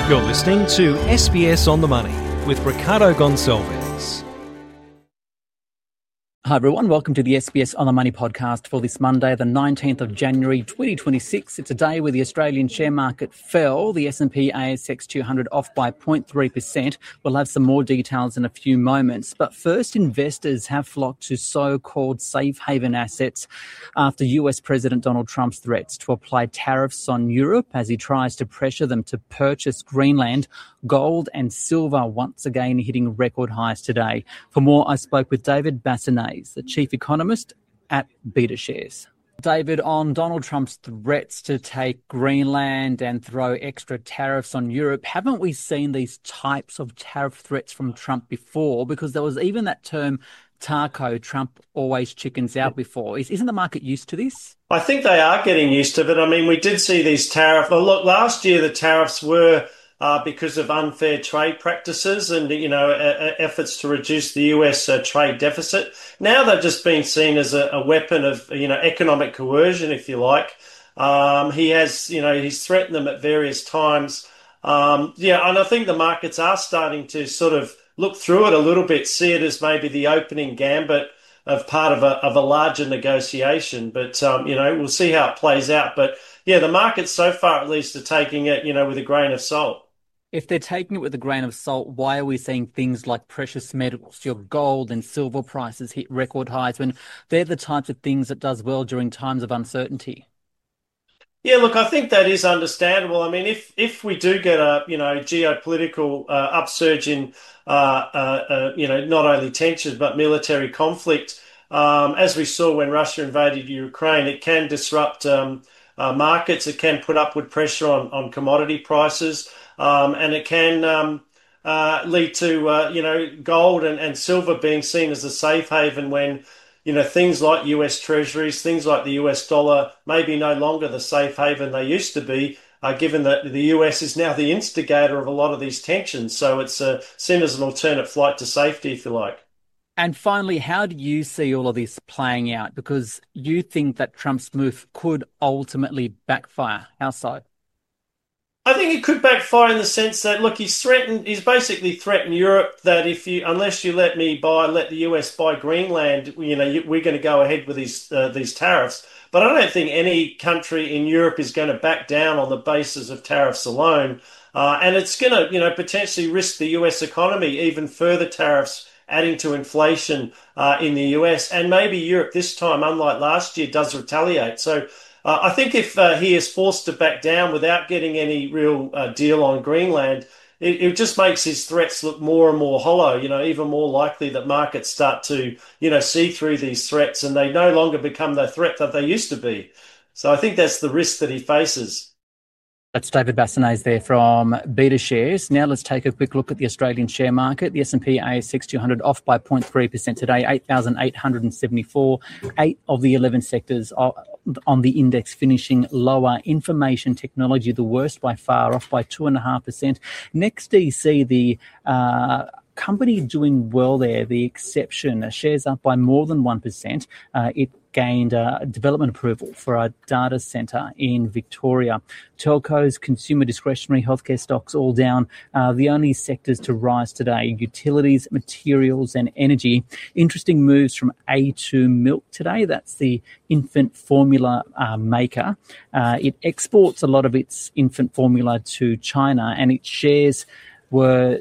You're listening to SBS On The Money with Ricardo Gonçalves. Hi everyone, welcome to the SBS On The Money podcast for this Monday, the 19th of January 2026. It's a day where the Australian share market fell, the S&P ASX 200 off by 0.3%. We'll have some more details in a few moments. But first, investors have flocked to so-called safe haven assets after US President Donald Trump's threats to apply tariffs on Europe as he tries to pressure them to purchase Greenland. Gold and silver once again hitting record highs today. For more, I spoke with David Bassanese, the chief economist at BetaShares. David, on Donald Trump's threats to take Greenland and throw extra tariffs on Europe, haven't we seen these types of tariff threats from Trump before? Because there was even that term TACO, Trump always chickens out before. Isn't the market used to this? I think they are getting used to it. I mean, we did see these tariffs. Well, look, last year the tariffs were because of unfair trade practices and, efforts to reduce the US trade deficit. Now they've just been seen as a weapon of, economic coercion, if you like. He's threatened them at various times. And I think the markets are starting to sort of look through it a little bit, see it as maybe the opening gambit of part of a larger negotiation. But, we'll see how it plays out. But, yeah, the markets so far at least are taking it, with a grain of salt. If they're taking it with a grain of salt, why are we seeing things like precious metals, your gold and silver prices hit record highs when they're the types of things that does well during times of uncertainty? Yeah, look, I think that is understandable. I mean, if we do get a geopolitical upsurge in not only tensions but military conflict, as we saw when Russia invaded Ukraine, it can disrupt markets. It can put upward pressure on commodity prices, and it can lead to gold and silver being seen as a safe haven when things like US Treasuries, things like the US dollar may be no longer the safe haven they used to be, given that the US is now the instigator of a lot of these tensions. So it's seen as an alternate flight to safety, if you like. And finally, how do you see all of this playing out? Because you think that Trump's move could ultimately backfire. How so? I think it could backfire in the sense that, look, he's basically threatened Europe that unless you let the US buy Greenland, we're going to go ahead with these tariffs. But I don't think any country in Europe is going to back down on the basis of tariffs alone. And it's going to, potentially risk the US economy, even further tariffs adding to inflation in the US. And maybe Europe this time, unlike last year, does retaliate. So I think if he is forced to back down without getting any real deal on Greenland, it just makes his threats look more and more hollow, even more likely that markets start to, see through these threats and they no longer become the threat that they used to be. So I think that's the risk that he faces. That's David Bassanese there from BetaShares. Now let's take a quick look at the Australian share market. The S&P ASX 200 off by 0.3% today, 8,874. 8 of the 11 sectors are on the index finishing lower. Information technology, the worst by far, off by 2.5%. Next, do you see the company doing well there, the exception, shares up by more than 1%. It gained development approval for a data centre in Victoria. Telcos, consumer discretionary, healthcare stocks all down. The only sectors to rise today, utilities, materials and energy. Interesting moves from A2 Milk today. That's the infant formula maker. It exports a lot of its infant formula to China and its shares were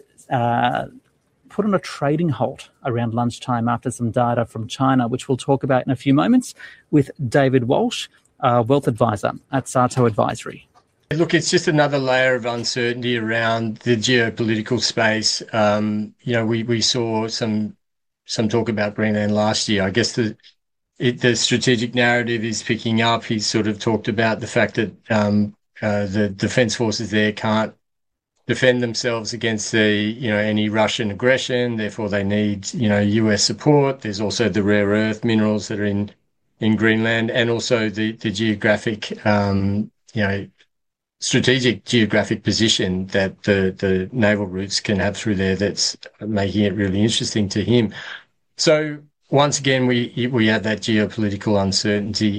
put on a trading halt around lunchtime after some data from China, which we'll talk about in a few moments with David Walsh, wealth advisor at Sato Advisory. Look, it's just another layer of uncertainty around the geopolitical space. We saw some talk about Greenland last year. I guess the strategic narrative is picking up. He's sort of talked about the fact that the defence forces there can't defend themselves against any Russian aggression. Therefore, they need US support. There's also the rare earth minerals that are in Greenland, and also the geographic strategic geographic position that the naval routes can have through there. That's making it really interesting to him. So once again, we have that geopolitical uncertainty.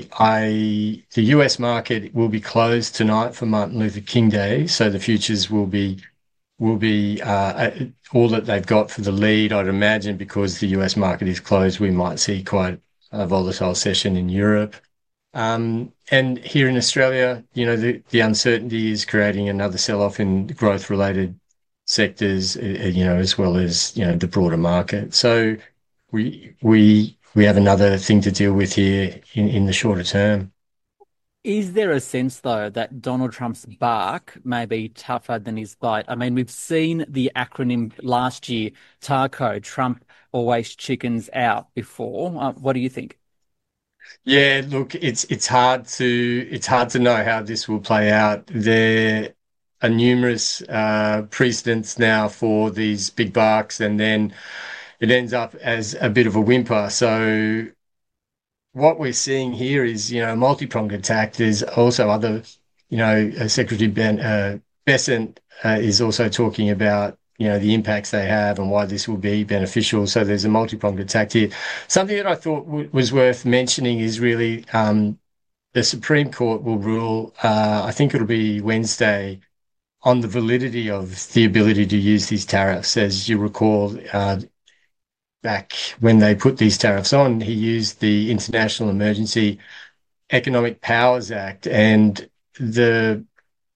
The US market will be closed tonight for Martin Luther King Day, so the futures will be will be all that they've got for the lead. I'd imagine because the US market is closed, we might see quite a volatile session in Europe. And here in Australia, the uncertainty is creating another sell-off in growth-related sectors, as well as, the broader market. So we have another thing to deal with here in the shorter term. Is there a sense, though, that Donald Trump's bark may be tougher than his bite? I mean, we've seen the acronym last year, TACO, Trump always chickens out before. What do you think? Yeah, look, it's hard to know how this will play out. There are numerous precedents now for these big barks, and then it ends up as a bit of a whimper. So what we're seeing here is, a multi-pronged attack. There's also other, Secretary Bessent is also talking about, the impacts they have and why this will be beneficial. So there's a multi-pronged attack here. Something that I thought was worth mentioning is really the Supreme Court will rule, I think it'll be Wednesday, on the validity of the ability to use these tariffs. As you recall, back when they put these tariffs on, he used the International Emergency Economic Powers Act, and the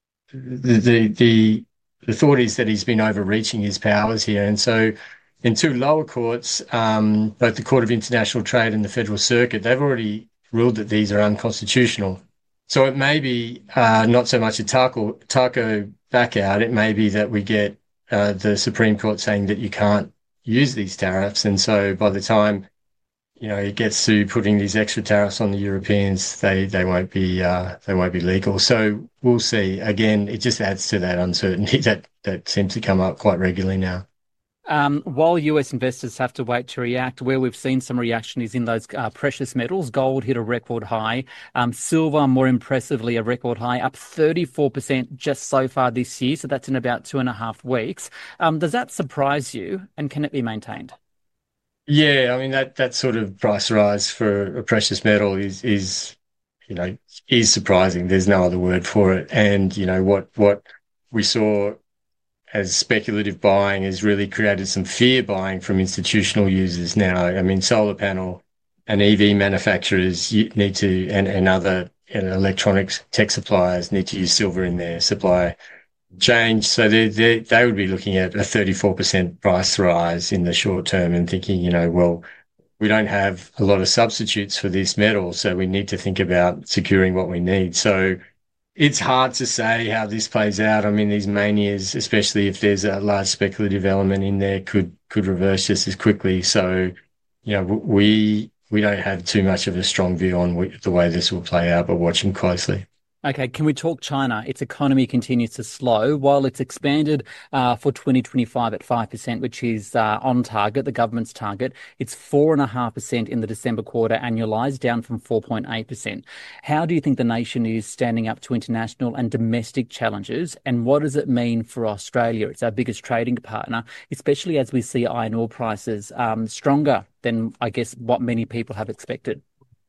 thought is that he's been overreaching his powers here. And so in two lower courts, both the Court of International Trade and the Federal Circuit, they've already ruled that these are unconstitutional. So it may be not so much a taco back out. It may be that we get the Supreme Court saying that you can't use these tariffs. And so by the time, it gets to putting these extra tariffs on the Europeans, they won't be legal. So we'll see. Again, it just adds to that uncertainty that seems to come up quite regularly now. While US investors have to wait to react, where we've seen some reaction is in those precious metals. Gold hit a record high. Silver, more impressively, a record high, up 34% just so far this year. So that's in about 2.5 weeks. Does that surprise you, and can it be maintained? Yeah, I mean that sort of price rise for a precious metal is surprising. There's no other word for it. And what we saw as speculative buying has really created some fear buying from institutional users now. I mean, solar panel and EV manufacturers need to, and other electronics tech suppliers need to use silver in their supply change. So they would be looking at a 34% price rise in the short term and thinking, well, we don't have a lot of substitutes for this metal, so we need to think about securing what we need. So it's hard to say how this plays out. I mean, these manias, especially if there's a large speculative element in there, could reverse just as quickly. So, we don't have too much of a strong view on the way this will play out, but watching closely. Okay, can we talk China? Its economy continues to slow while it's expanded for 2025 at 5%, which is on target, the government's target. It's 4.5% in the December quarter annualized, down from 4.8%. How do you think the nation is standing up to international and domestic challenges? And what does it mean for Australia? It's our biggest trading partner, especially as we see iron ore prices stronger than, I guess, what many people have expected.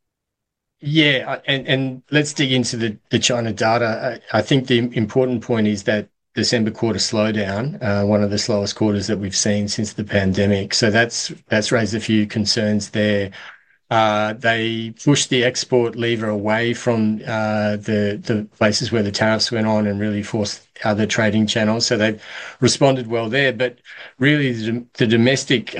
Yeah, and let's dig into the China data. I think the important point is that December quarter slowdown, one of the slowest quarters that we've seen since the pandemic. So that's raised a few concerns there. They pushed the export lever away from the places where the tariffs went on and really forced other trading channels. So they've responded well there. But really, the domestic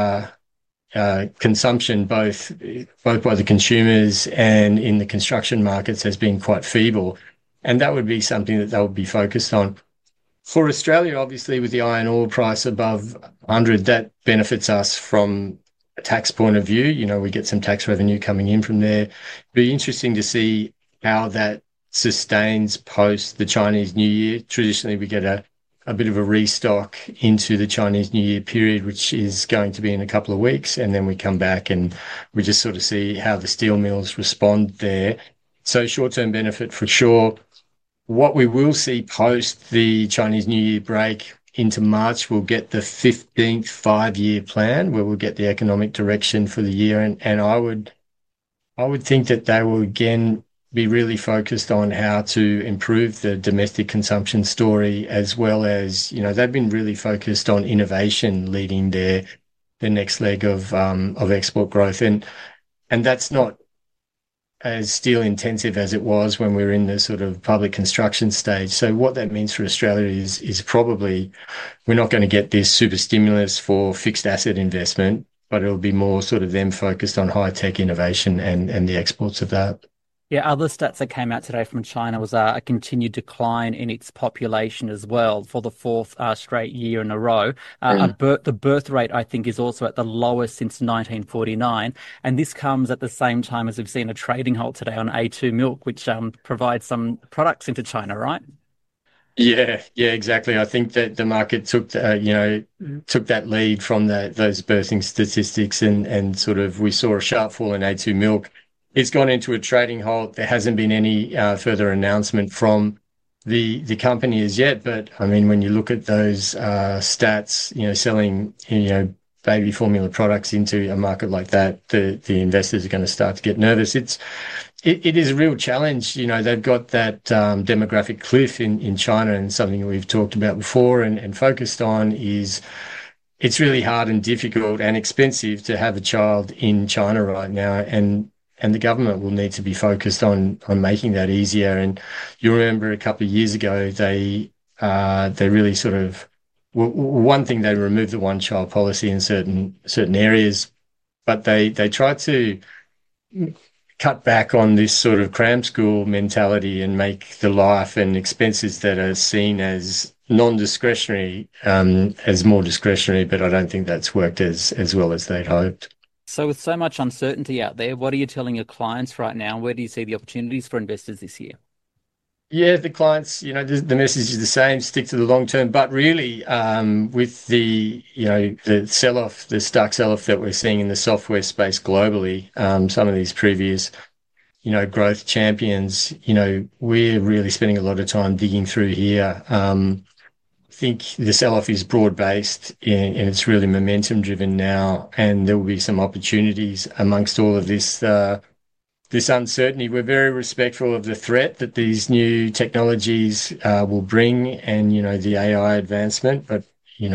consumption, both by the consumers and in the construction markets, has been quite feeble, and that would be something that they would be focused on. For Australia, obviously, with the iron ore price above 100, that benefits us from a tax point of view. We get some tax revenue coming in from there. It'd be interesting to see how that sustains post the Chinese New Year. Traditionally, we get a bit of a restock into the Chinese New Year period, which is going to be in a couple of weeks. And then we come back and we just sort of see how the steel mills respond there. So short-term benefit for sure. What we will see post the Chinese New Year break into March, we'll get the 15th 5-year plan where we'll get the economic direction for the year. And I would think that they will again be really focused on how to improve the domestic consumption story, as well as, they've been really focused on innovation leading their next leg of export growth. And that's not as steel intensive as it was when we were in the sort of public construction stage. So what that means for Australia is probably we're not going to get this super stimulus for fixed asset investment, but it'll be more sort of them focused on high-tech innovation and the exports of that. Yeah, other stats that came out today from China was a continued decline in its population as well for the fourth straight year in a row. The birth rate, I think, is also at the lowest since 1949. And this comes at the same time as we've seen a trading halt today on A2 milk, which provides some products into China, right? Yeah, exactly. I think that the market took that lead from those birthing statistics and sort of we saw a sharp fall in A2 milk. It's gone into a trading halt. There hasn't been any further announcement from the company as yet. But I mean, when you look at those stats, selling baby formula products into a market like that, the investors are going to start to get nervous. It is a real challenge. They've got that demographic cliff in China, and something we've talked about before and focused on is it's really hard and difficult and expensive to have a child in China right now. And the government will need to be focused on making that easier. And you remember a couple of years ago, they really sort of, one thing, they removed the one-child policy in certain areas, but they tried to cut back on this sort of cram school mentality and make the life and expenses that are seen as non-discretionary as more discretionary. But I don't think that's worked as well as they'd hoped. So with so much uncertainty out there, what are you telling your clients right now? Where do you see the opportunities for investors this year? Yeah, the clients, the message is the same, stick to the long term. But really, with the sell-off, the stark sell-off that we're seeing in the software space globally, some of these previous, growth champions, we're really spending a lot of time digging through here. I think the sell-off is broad-based and it's really momentum-driven now, and there will be some opportunities amongst all of this uncertainty. We're very respectful of the threat that these new technologies will bring and, the AI advancement. But,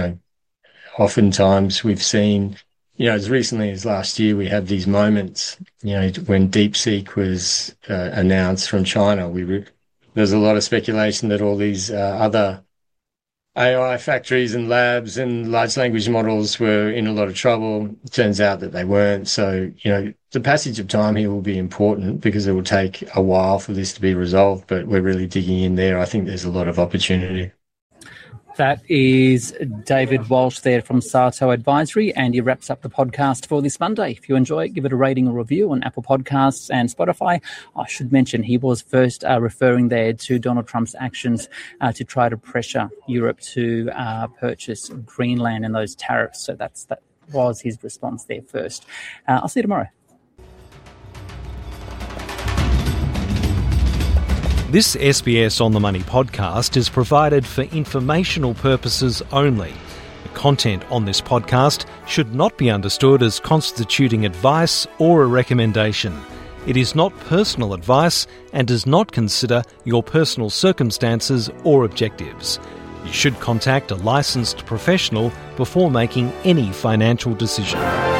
oftentimes we've seen, as recently as last year, we had these moments, when DeepSeek was announced from China. There's a lot of speculation that all these other AI factories and labs and large language models were in a lot of trouble. It turns out that they weren't. So, the passage of time here will be important because it will take a while for this to be resolved, but we're really digging in there. I think there's a lot of opportunity. That is David Walsh there from Sato Advisory, and he wraps up the podcast for this Monday. If you enjoy it, give it a rating or review on Apple Podcasts and Spotify. I should mention he was first referring there to Donald Trump's actions to try to pressure Europe to purchase Greenland and those tariffs. So that was his response there first. I'll see you tomorrow. This SBS On The Money podcast is provided for informational purposes only. The content on this podcast should not be understood as constituting advice or a recommendation. It is not personal advice and does not consider your personal circumstances or objectives. You should contact a licensed professional before making any financial decision.